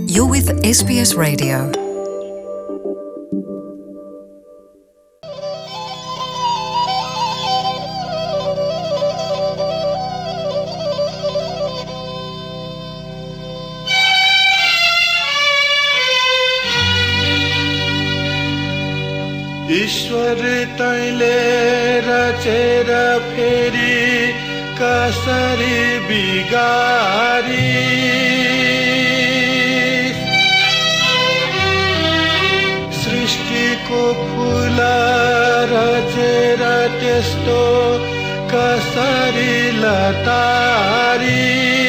You're with SBS Radio. ईश्वर तैले रचेर फेरि कसरी बिगारी सृष्टिको फूल रचेर त्यस्तो कसरी लतारी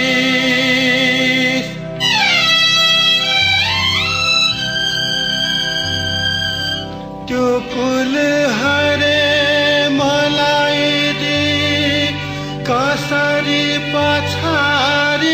त्यो फूल हरे मलाई दि कसरी पछारी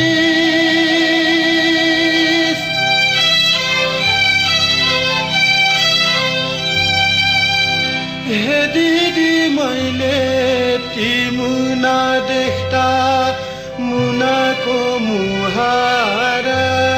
हे दिदी मैले ती मुना देख्दा मुनाको मुहार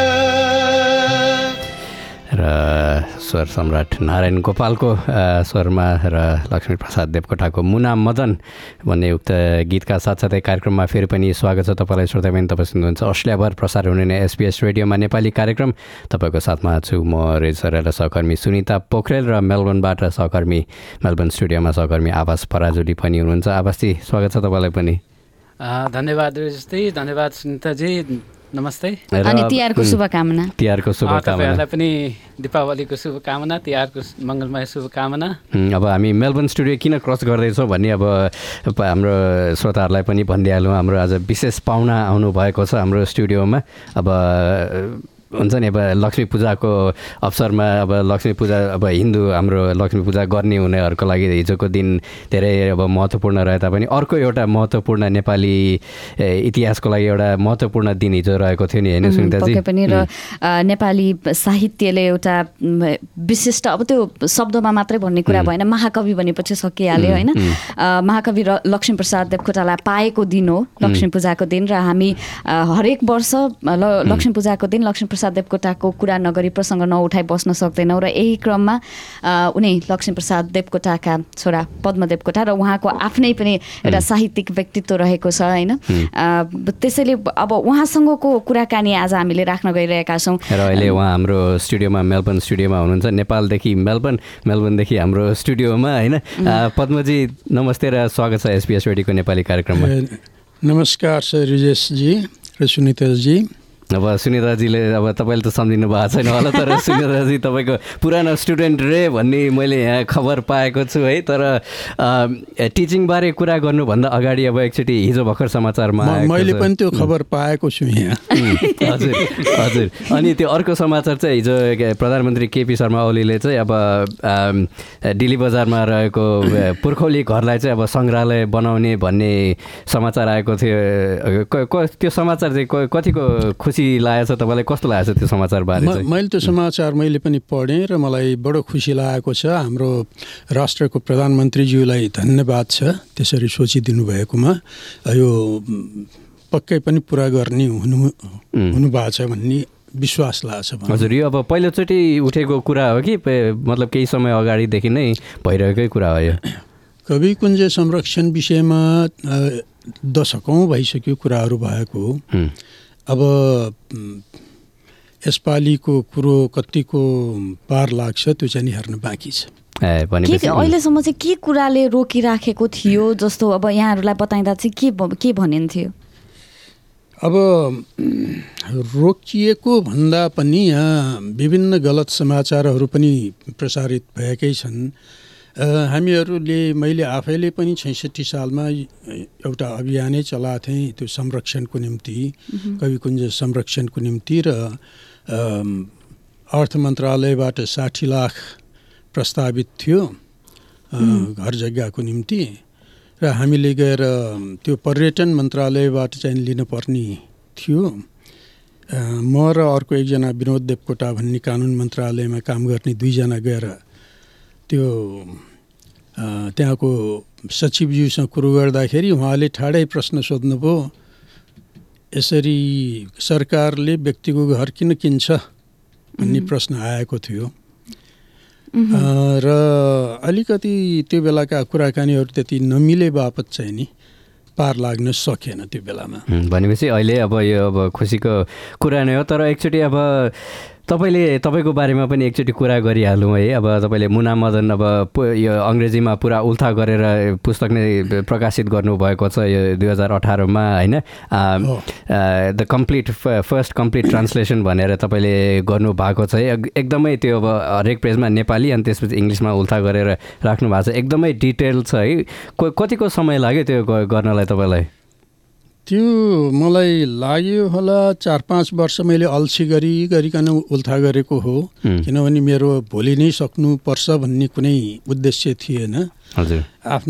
स्वर सम्राट नारायण गोपालको स्वरमा र लक्ष्मी प्रसाद देवकोटाको मुना मदन भन्ने उक्त गीतका साथसाथै कार्यक्रममा फेरि पनि स्वागत छ तपाईँलाई। श्रोताबिन तपाईँ सुन्नुहुन्छ अस्ट्रेलियाभर प्रसार हुने SBS रेडियोमा नेपाली कार्यक्रम। तपाईँको साथमा छु म रेजर र सहकर्मी सुनिता पोखरेल र मेलबर्नबाट सहकर्मी मेलबर्न स्टुडियोमा सहकर्मी आवास पराजुली पनि हुनुहुन्छ। आवासजी स्वागत छ तपाईँलाई पनि। धन्यवाद रेजजी, धन्यवाद सुनिताजी, नमस्ते अनि तिहारको शुभकामना। तपाईँहरूलाई पनि दीपावलीको शुभकामना, तिहारको मङ्गलमय शुभकामना। अब हामी मेलबर्न स्टुडियो किन क्रस गर्दैछौँ भन्ने अब हाम्रो श्रोताहरूलाई पनि भनिदिइहालौँ। हाम्रो आज विशेष पाहुना आउनुभएको छ हाम्रो स्टुडियोमा। अब हुन्छ नि, अब लक्ष्मी पूजाको अवसरमा अब लक्ष्मी पूजा अब हिन्दू हाम्रो लक्ष्मी पूजा गर्ने हुनेहरूको लागि हिजोको दिन धेरै अब महत्त्वपूर्ण रहे तापनि अर्को एउटा महत्त्वपूर्ण नेपाली इतिहासको लागि एउटा महत्त्वपूर्ण दिन हिजो रहेको थियो नि, होइन सुनिताजी? पक्कै पनि। र नेपाली साहित्यले एउटा विशिष्ट, अब त्यो शब्दमा मात्रै भन्ने कुरा भएन, महाकवि भनेपछि सकिहाल्यो होइन। महाकवि लक्ष्मी प्रसाद देवकोटालाई पाएको दिन हो लक्ष्मी पूजाको दिन। र हामी हरेक वर्ष लक्ष्मी पूजाको दिन लक्ष्मी प्रसाद देवकोटाको कुरा नगरी प्रसङ्ग नउठाइ बस्न सक्दैनौँ। र यही क्रममा उनी लक्ष्मी प्रसाद देवकोटाका छोरा पद्म देवकोटा र उहाँको आफ्नै पनि एउटा साहित्यिक व्यक्तित्व रहेको छ होइन। त्यसैले अब उहाँसँगको कुराकानी आज हामीले राख्न गइरहेका छौँ। र अहिले उहाँ हाम्रो स्टुडियोमा मेलबर्न स्टुडियोमा हुनुहुन्छ, नेपालदेखि मेलबर्नदेखि हाम्रो स्टुडियोमा होइन। पद्मजी नमस्ते र स्वागत छ SBS रेडियोको नेपाली कार्यक्रममा। नमस्कार सर रिजेशजी र सुनिताजी। अब सुनिताजीले अब तपाईँले त सम्झिनु भएको छैन होला, तर सुनिताजी तपाईँको पुरानो स्टुडेन्ट रे भन्ने मैले यहाँ खबर पाएको छु है। तर टिचिङबारे कुरा गर्नुभन्दा अगाडि अब एकचोटि हिजो भर्खर समाचारमा मैले पनि त्यो खबर पाएको छु यहाँ। हजुर हजुर। अनि त्यो अर्को समाचार चाहिँ हिजो प्रधानमन्त्री केपी शर्मा ओलीले चाहिँ अब दिल्ली बजारमा रहेको पुर्खौली घरलाई चाहिँ अब सङ्ग्रहालय बनाउने भन्ने समाचार आएको थियो। त्यो समाचार चाहिँ कतिको खुसी लागेको छ तपाईँलाई? कस्तो लागेको छ त्यो समाचार बारे चाहिँ? मैले त्यो समाचार मैले पनि पढेँ र मलाई बडो खुसी लागेको छ। हाम्रो राष्ट्रको प्रधानमन्त्रीज्यूलाई धन्यवाद छ त्यसरी सोचिदिनु भएकोमा। यो पक्कै पनि पुरा गर्ने हुनुभएको छ भन्ने विश्वास लाग्छ। हजुर, यो अब पहिलोचोटि उठेको कुरा हो कि मतलब केही समय अगाडिदेखि नै भइरहेकै कुरा हो? यो कवि कुञ्ज संरक्षण विषयमा दशकौँ भइसक्यो कुराहरू भएको। अब यसपालिको कुरो कतिको पार लाग्छ त्यो चाहिँ हेर्न बाँकी छ। अहिलेसम्म चाहिँ के कुराले रोकिराखेको थियो जस्तो अब यहाँहरूलाई बताइँदा चाहिँ के भनिन्थ्यो? अब रोकिएको भन्दा पनि यहाँ विभिन्न गलत समाचारहरू पनि प्रसारित भएकै छन्। मैले आफैले पनि 66 सालमा एउटा अभियानै चलाएको थिएँ त्यो संरक्षणको निम्ति, कविकुञ्ज संरक्षणको निम्ति। र अर्थ मन्त्रालयबाट 60 लाख प्रस्तावित थियो घर जग्गाको निम्ति। र हामीले गएर त्यो पर्यटन मन्त्रालयबाट चाहिँ लिनुपर्ने थियो। म र अर्को एकजना विनोद देवकोटा भन्ने कानुन मन्त्रालयमा काम गर्ने दुईजना गएर त्यो त्यहाँको सचिवज्यूसँग कुरो गर्दाखेरि उहाँले ठाडै प्रश्न सोध्नुभयो, यसरी सरकारले व्यक्तिको घर किन किन्छ भन्ने प्रश्न आएको थियो र अलिकति त्यो बेलाका कुराकानीहरू त्यति नमिले बापत चाहिँ नि पार लाग्न सकेन त्यो बेलामा। भनेपछि अहिले अब यो अब खुसीको कुरा नै हो। तर एकचोटि अब तपाईँको बारेमा पनि एकचोटि कुरा गरिहालौँ है। अब तपाईँले मुना मदन अब यो अङ्ग्रेजीमा पुरा उल्था गरेर पुस्तक नै प्रकाशित गर्नुभएको छ यो 2018मा होइन। द फर्स्ट कम्प्लिट ट्रान्सलेसन भनेर तपाईँले गर्नुभएको छ एकदमै त्यो अब हरेक पेजमा नेपाली अनि त्यसपछि इङ्ग्लिसमा उल्था गरेर राख्नु भएको छ। एकदमै डिटेल छ है। कतिको समय लाग्यो त्यो गर्नलाई तपाईँलाई? त्यो मलाई लाग्यो होला 4-5 वर्ष मैले अल्छी गरिकन उल्था गरेको हो। किनभने मेरो भोलि नै सक्नुपर्छ भन्ने कुनै उद्देश्य थिएन। हजुर,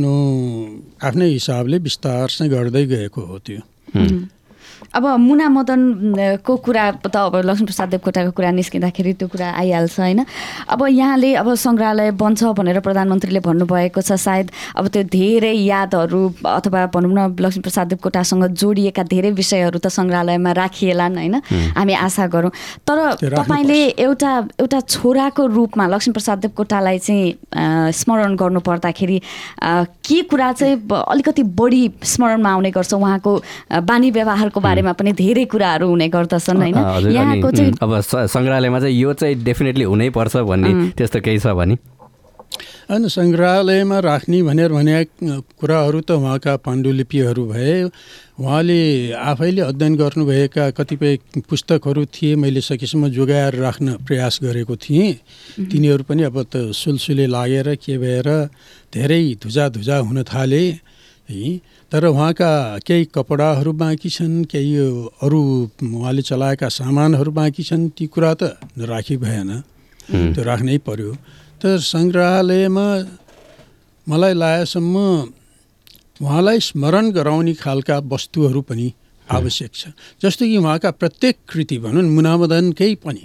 आफ्नै हिसाबले विस्तारसँग गर्दै गएको हो त्यो। अब मुना मदनको कुरा त अब लक्ष्मीप्रसाद देवकोटाको कुरा निस्किँदाखेरि त्यो कुरा आइहाल्छ होइन। अब यहाँले अब सङ्ग्रहालय बन्छ भनेर प्रधानमन्त्रीले भन्नुभएको छ। सायद अब त्यो धेरै यादहरू अथवा भनौँ न लक्ष्मीप्रसाद देवकोटासँग जोडिएका धेरै विषयहरू त सङ्ग्रहालयमा राखिएलान् होइन, हामी आशा गरौँ। तर तपाईँले एउटा छोराको रूपमा लक्ष्मीप्रसाद देवकोटालाई चाहिँ स्मरण गर्नु पर्दाखेरि के कुरा चाहिँ अलिकति बढी स्मरणमा आउने गर्छ? उहाँको बानी व्यवहारको बारेमा पनि धेरै कुराहरू हुने गर्दछन् होइन। यहाँको चाहिँ अब सङ्ग्रहालयमा चाहिँ यो चाहिँ डेफिनेटली हुनैपर्छ भन्ने त्यस्तो केही छ भने? होइन, सङ्ग्रहालयमा राख्ने भनेर भने कुराहरू त उहाँका पाण्डुलिपिहरू भए। उहाँले आफैले अध्ययन गर्नुभएका कतिपय पुस्तकहरू थिए, मैले सकेसम्म जोगाएर राख्न प्रयास गरेको थिएँ। तिनीहरू पनि अब त सुलसुले लागेर के भएर धेरै धुजा हुन थाले है। तर उहाँका केही कपडाहरू बाँकी छन्, केही अरू उहाँले चलाएका सामानहरू बाँकी छन्। ती कुरा त राखी भएन, त्यो राख्नै पर्यो। तर सङ्ग्रहालयमा मलाई लागेसम्म उहाँलाई स्मरण गराउने खालका वस्तुहरू पनि आवश्यक छ। जस्तो कि उहाँका प्रत्येक कृति भनौँ मुनामदनकै पनि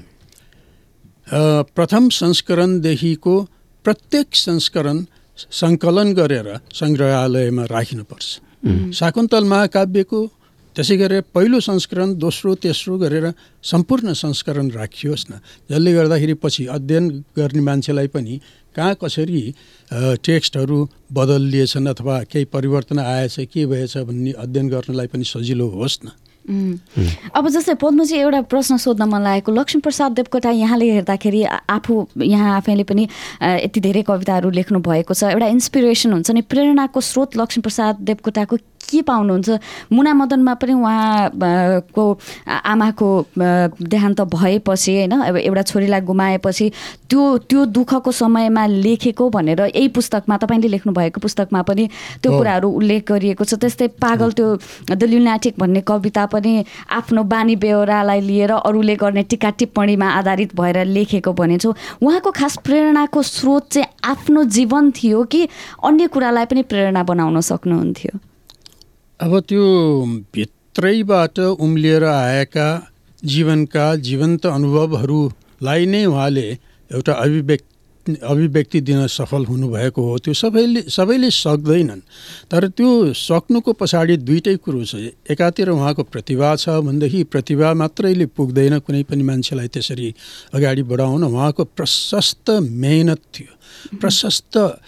प्रथम संस्करणदेखिको प्रत्येक संस्करण सङ्कलन गरेर सङ्ग्रहालयमा राखिनुपर्छ। शाकुन्तल महाकाव्यको त्यसै गरेर पहिलो संस्करण, दोस्रो, तेस्रो गरेर सम्पूर्ण संस्करण राखियोस् न, जसले गर्दाखेरि पछि अध्ययन गर्ने मान्छेलाई पनि कहाँ कसरी टेक्स्टहरू बदलिएछन् अथवा केही परिवर्तन आएछ, के भएछ भन्ने अध्ययन गर्नलाई पनि सजिलो होस् न। अब जस्तै पद्मजी एउटा प्रश्न सोध्न मन लागेको, लक्ष्मीप्रसाद देवकोटा यहाँले हेर्दाखेरि यहाँ आफैले पनि यति धेरै कविताहरू लेख्नु भएको छ, एउटा इन्सपिरेसन हुन्छ नि, प्रेरणाको स्रोत लक्ष्मीप्रसाद देवकोटाको के पाउनुहुन्छ? मुना मदनमा पनि उहाँको आमाको देहान्त भएपछि होइन, अब एउटा छोरीलाई गुमाएपछि त्यो दुःखको समयमा लेखेको भनेर यही पुस्तकमा तपाईँले लेख्नु भएको पुस्तकमा पनि त्यो कुराहरू उल्लेख गरिएको छ। त्यस्तै पागल त्यो द ल्युनाटिक भन्ने कविता पनि आफ्नो बानी बेहोरालाई लिएर अरूले गर्ने टिका टिप्पणीमा आधारित भएर लेखेको भनिन्छ। उहाँको खास प्रेरणाको स्रोत चाहिँ आफ्नो जीवन थियो कि अन्य कुरालाई पनि प्रेरणा बनाउन सक्नुहुन्थ्यो? अब त्यो भित्रैबाट उम्लिएर आएका जीवनका जीवन्त अनुभवहरूलाई नै उहाँले एउटा अभिव्यक्ति दिन सफल हुनुभएको हो। त्यो सबैले सक्दैनन्, तर त्यो सक्नुको पछाडि दुईटै कुरो छ। एकातिर उहाँको प्रतिभा छ भनेदेखि प्रतिभा मात्रैले पुग्दैन कुनै पनि मान्छेलाई त्यसरी अगाडि बढाउन। उहाँको प्रशस्त मेहनत थियो, प्रशस्त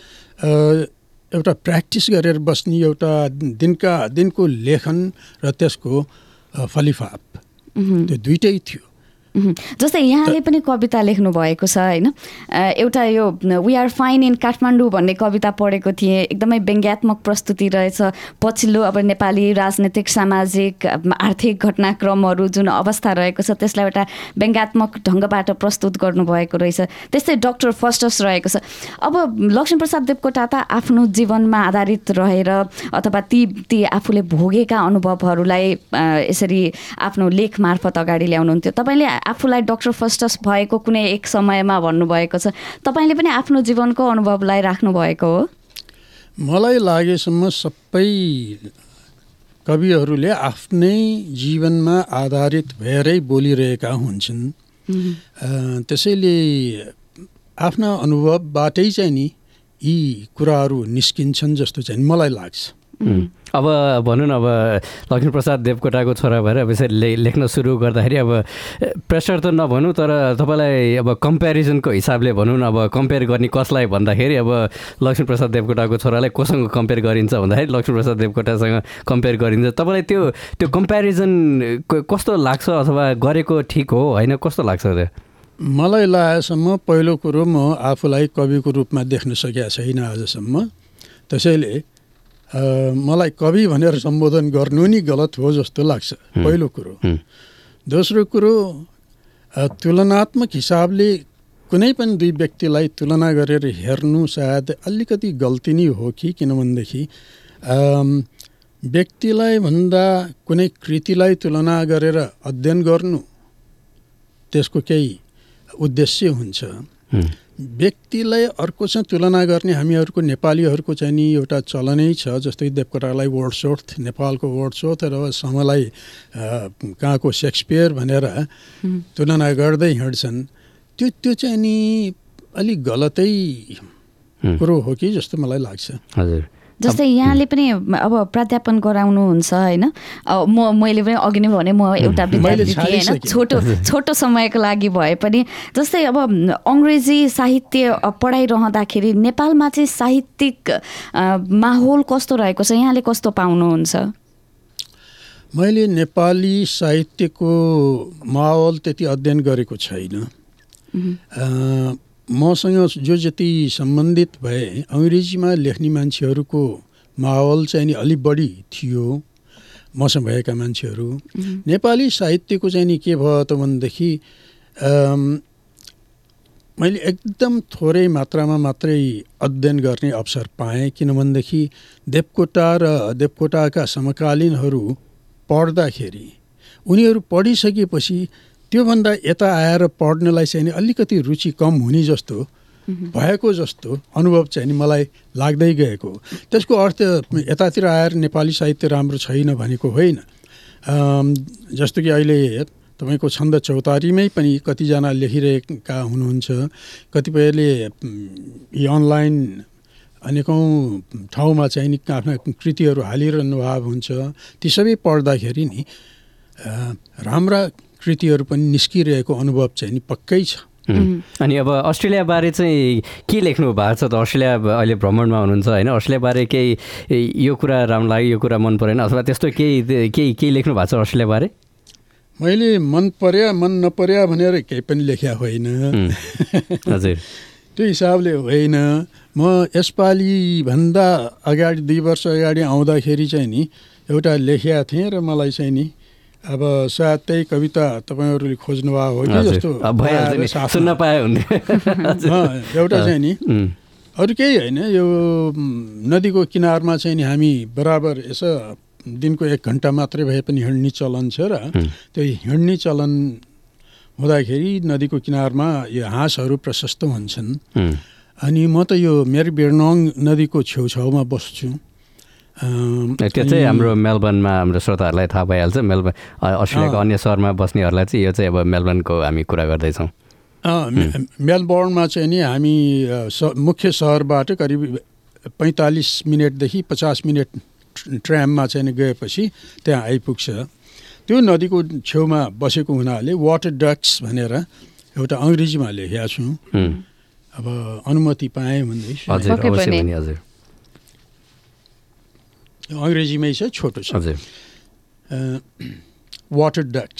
एउटा प्र्याक्टिस गरेर बस्ने एउटा दिनको लेखन र त्यसको फलिफाप, त्यो दुईटै थियो। जस्तै यहाँले पनि कविता लेख्नु भएको छ होइन, एउटा यो we are fine in Kathmandu भन्ने कविता पढेको थिएँ, एकदमै व्यङ्ग्यात्मक प्रस्तुति रहेछ। पछिल्लो अब नेपाली राजनैतिक सामाजिक आर्थिक घटनाक्रमहरू जुन अवस्था रहेको छ त्यसलाई एउटा व्यङ्ग्यात्मक ढङ्गबाट प्रस्तुत गर्नुभएको रहेछ। त्यस्तै डक्टर फस्टस रहेको छ। अब लक्ष्मीप्रसाद देवकोटा त आफ्नो जीवनमा आधारित रहेर अथवा ती आफूले भोगेका अनुभवहरूलाई यसरी आफ्नो लेख मार्फत अगाडि ल्याउनुहुन्थ्यो। तपाईँले आफूलाई डक्टर फस्टस भएको कुनै एक समयमा भन्नुभएको छ, तपाईँले पनि आफ्नो जीवनको अनुभवलाई राख्नु भएको हो? मलाई लागेसम्म सबै कविहरूले आफ्नै जीवनमा आधारित भएरै बोलिरहेका हुन्छन्। त्यसैले आफ्ना अनुभवबाटै चाहिँ नि यी कुराहरू निस्किन्छन् जस्तो चाहिँ मलाई लाग्छ। अब भनौँ न अब लक्ष्मीप्रसाद देवकोटाको छोरा भएर अब यसरी लेख्न सुरु गर्दाखेरि अब प्रेसर त नभनौँ तर तपाईँलाई अब कम्पेरिजनको हिसाबले भनौँ न अब कम्पेयर गर्ने कसलाई भन्दाखेरि अब लक्ष्मीप्रसाद देवकोटाको छोरालाई कोसँग कम्पेयर गरिन्छ भन्दाखेरि लक्ष्मीप्रसाद देवकोटासँग कम्पेयर गरिन्छ तपाईँलाई त्यो कम्पेरिजन कस्तो लाग्छ अथवा गरेको ठिक हो होइन कस्तो लाग्छ त्यो मलाई लागेसम्म पहिलो कुरो म आफूलाई कविको रूपमा देख्न सकेका छैन आजसम्म त्यसैले मलाई कवि भनेर सम्बोधन गर्नु नि गलत हो जस्तो लाग्छ पहिलो कुरो दोस्रो कुरो तुलनात्मक हिसाबले कुनै पनि दुई व्यक्तिलाई तुलना गरेर हेर्नु सायद अलिकति गल्ती नै हो कि किनभनेदेखि व्यक्तिलाई भन्दा कुनै कृतिलाई तुलना गरेर अध्ययन गर्नु त्यसको केही उद्देश्य हुन्छ व्यक्तिलाई अर्कोसँग तुलना गर्ने हामीहरूको नेपालीहरूको चाहिँ नि एउटा चलनै छ जस्तै देवकोटालाई वर्ड्सवर्थ नेपालको वर्ड्सवर्थ र समलाई कहाँको सेक्सपियर भनेर तुलना गर्दै हिँड्छन् त्यो चाहिँ नि अलिक गलतै कुरो हो कि जस्तो मलाई लाग्छ हजुर जस्तै यहाँले पनि अब प्राध्यापन गराउनुहुन्छ होइन मैले पनि अघि नै भने म एउटा विद्यार्थी थिएँ होइन छोटो समयको लागि भए पनि जस्तै अब अङ्ग्रेजी साहित्य पढाइरहँदाखेरि नेपालमा चाहिँ साहित्यिक माहौल कस्तो रहेको छ यहाँले कस्तो पाउनुहुन्छ मैले नेपाली साहित्यको माहौल त्यति अध्ययन गरेको छैन मसँग जो जति सम्बन्धित भए अङ्ग्रेजीमा लेख्ने मान्छेहरूको माहौल चाहिँ नि अलिक बढी थियो मसँग भएका मान्छेहरू नेपाली साहित्यको चाहिँ नि के भयो त भनेदेखि मैले एकदम थोरै मात्रामा मात्रै अध्ययन गर्ने अवसर पाएँ किनभनेदेखि देवकोटा र देवकोटाका समकालीनहरू पढ्दाखेरि उनीहरू पढिसकेपछि त्योभन्दा यता आएर पढ्नलाई चाहिँ अलिकति रुचि कम हुने जस्तो भएको जस्तो अनुभव चाहिँ मलाई लाग्दै गएको त्यसको अर्थ यतातिर आएर नेपाली साहित्य राम्रो छैन भनेको होइन जस्तो कि अहिले तपाईँको छन्द चौतारीमै पनि कतिजना लेखिरहेका हुनुहुन्छ कतिपयले अनलाइन अनेकौँ ठाउँमा चाहिँ नि आफ्ना कृतिहरू हालिरहनु भएको हुन्छ ती सबै पढ्दाखेरि नि राम्रा कृतिहरू पनि निस्किरहेको अनुभव चाहिँ नि पक्कै छ अनि अब अस्ट्रेलियाबारे चाहिँ के लेख्नु भएको छ त अस्ट्रेलिया अहिले भ्रमणमा हुनुहुन्छ होइन अस्ट्रेलियाबारे केही यो कुरा राम्रो लाग्यो यो कुरा मन परेन अथवा त्यस्तो केही लेख्नु भएको छ अस्ट्रेलियाबारे मैले मन पर्या मन नपर्या भनेर केही पनि लेख्या होइन हजुर त्यो हिसाबले होइन म यसपालि भन्दा अगाडि 2 वर्ष अगाडि आउँदाखेरि चाहिँ नि एउटा लेखेका थिएँ र मलाई चाहिँ नि अब सायद त्यही कविता तपाईँहरूले खोज्नु भएको हो कि जस्तो सुन्न पाए हुने एउटा चाहिँ नि अरू केही होइन यो नदीको किनारमा चाहिँ नि हामी बराबर यसो दिनको 1 घन्टा मात्रै भए पनि हिँड्ने चलन छ र त्यो हिँड्ने चलन हुँदाखेरि नदीको किनारमा यो हाँसहरू प्रशस्त हुन्छन् अनि म त यो मेरबेर्नोङ नदीको छेउछाउमा बस्छु त्यो चाहिँ हाम्रो मेलबर्नमा हाम्रो श्रोताहरूलाई थाहा भइहाल्छ मेलबर्न अस्ट्रेलियाको अन्य सहरमा बस्नेहरूलाई चाहिँ यो चाहिँ अब मेलबर्नको हामी कुरा गर्दैछौँ मेलबर्नमा चाहिँ नि हामी मुख्य सहरबाट करिब 45 मिनटदेखि 50 मिनट ट्राममा चाहिँ गएपछि त्यहाँ आइपुग्छ त्यो नदीको छेउमा बसेको हुनाले वाटर डक्स भनेर एउटा अङ्ग्रेजीमा लेखेको छु अब अनुमति पाएँ भन्दैछु अङ्ग्रेजीमै छ छोटो छ water ducks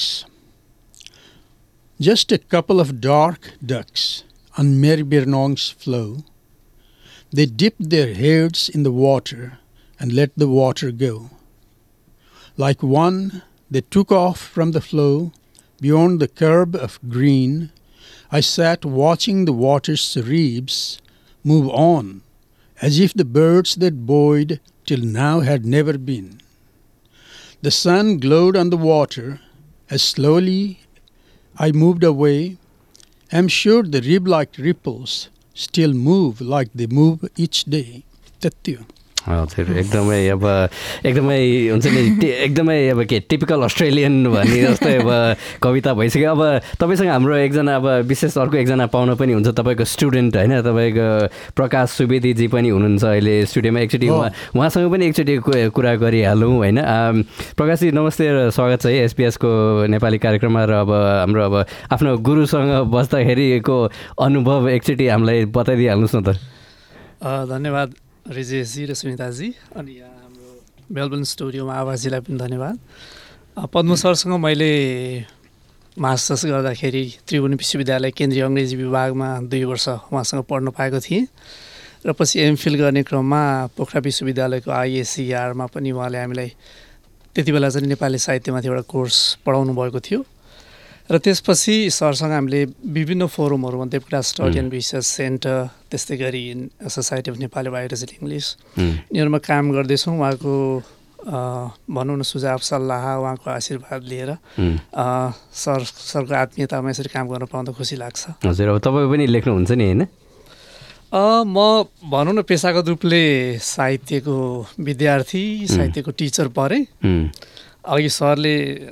Just a couple of dark ducks on Merbernong's flow. They dipped their heads in the water and let the water go. Like one, they took off from the flow beyond the curb of green. I sat watching the water's cerebes move on, as if the birds that buoyed till now had never been. The sun glowed on the water as slowly I moved away. I'm sure the rib-like ripples still move like they move each day. त्यति हो हजुर एकदमै हुन्छ नि एकदमै अब के typical Australian भन्ने जस्तै अब कविता भइसक्यो। अब तपाईँसँग हाम्रो एकजना अब विशेष अर्को एकजना पाउन पनि हुन्छ, तपाईँको स्टुडेन्ट होइन, तपाईँको प्रकाश सुवेदीजी पनि हुनुहुन्छ अहिले स्टुडियोमा। एकचोटि उहाँसँग पनि एकचोटि कुरा गरिहालौँ होइन। प्रकाशजी नमस्ते र स्वागत छ है एसपिएसको नेपाली कार्यक्रममा। र अब हाम्रो अब आफ्नो गुरुसँग बस्दाखेरिको अनुभव एकचोटि हामीलाई बताइदिइहाल्नुहोस् न त। धन्यवाद रिजेशजी र सुनिताजी, अनि यहाँ हाम्रो मेलबर्न स्टुडियोमा आवाजीलाई पनि धन्यवाद। पद्म सरसँग मैले मास्टर्स गर्दाखेरि त्रिभुवन विश्वविद्यालय केन्द्रीय अङ्ग्रेजी विभागमा 2 वर्ष उहाँसँग पढ्न पाएको थिएँ र पछि एमफिल गर्ने क्रममा पोखरा विश्वविद्यालयको आइएससीआरमा पनि उहाँले हामीलाई त्यति बेला चाहिँ नेपाली साहित्यमाथि एउटा कोर्स पढाउनु भएको थियो। र त्यसपछि सरसँग हामीले विभिन्न फोरमहरूमा Devkota study and research centre, त्यस्तै गरी society of Nepali biology and English, यिनीहरूमा काम गर्दैछौँ। उहाँको भनौँ न सुझाव सल्लाह, उहाँको आशीर्वाद लिएर सरको आत्मीयतामा यसरी काम गर्न पाउँदा खुसी लाग्छ। हजुर, अब तपाईँ पनि लेख्नुहुन्छ नि होइन? म भनौँ न पेसागत रूपले साहित्यको विद्यार्थी, साहित्यको टिचर परेँ। अघि सरले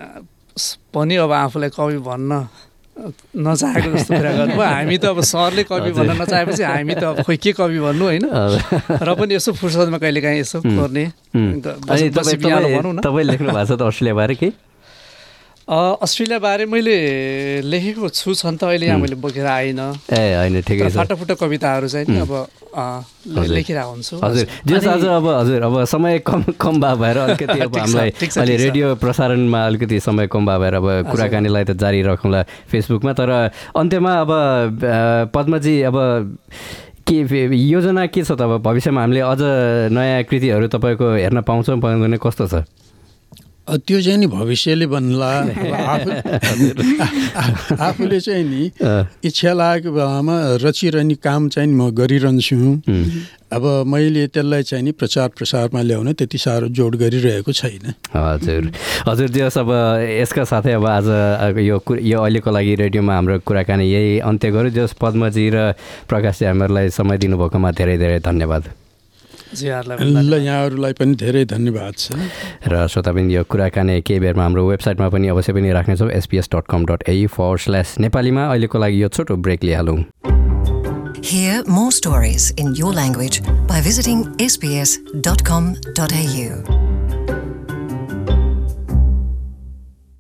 पनि अब आफूलाई कवि भन्न नचाहेको जस्तो कुरा गर्नुभयो। हामी त अब सरले कवि भन्न नचाहेपछि हामी त अब खोइ के कवि भन्नु होइन, र पनि यसो फुर्सदमा कहिलेकाहीँ यसो गर्ने भनौँ न। तपाईँ लेख्नु भएको छ त अस्ट्रेलिया बारे केही? अस्ट्रेलिया बारे मैले लेखेको छु, छन् त अहिले यहाँ मैले बोकेर आइनँ। होइन ठिकै छ। फाटाफुटा कविताहरू चाहिँ नि अब लेखिरहेको हुन्छु। हजुर जस आज अब समय कम भएर अलिकति अब हामीलाई अहिले रेडियो प्रसारणमा अलिकति समय कम भएर अब कुराकानीलाई त जारी राखौँला फेसबुकमा। तर अन्त्यमा अब पद्मजी अब के योजना के छ त? अब भविष्यमा हामीले अझ नयाँ कृतिहरू तपाईँको हेर्न पाउँछौँ पाउँदैन, कस्तो छ? त्यो चाहिँ नि भविष्यले भन्ला। आफूले चाहिँ नि इच्छा लागेको बेलामा रचिरहने काम चाहिँ म गरिरहन्छु। अब मैले त्यसलाई चाहिँ नि प्रचार प्रसारमा ल्याउन त्यति साह्रो जोड गरिरहेको छैन। हजुर जस अब यसका साथै अब आज यो अहिलेको लागि रेडियोमा हाम्रो कुराकानी यही अन्त्य गऱ्यो। जस पद्मजी र प्रकाशजी हामीहरूलाई समय दिनुभएकोमा धेरै धेरै धन्यवाद। ल यहाँहरूलाई पनि धेरै धन्यवाद छ। र श्रोताबिन यो कुराकानी केही बेरमा हाम्रो वेबसाइटमा पनि अवश्य पनि राख्नेछौँ sps.com.au/नेपालीमा। अहिलेको लागि यो छोटो ब्रेक लिइहालौँ। Hear more stories in your language by visiting sbs.com.au.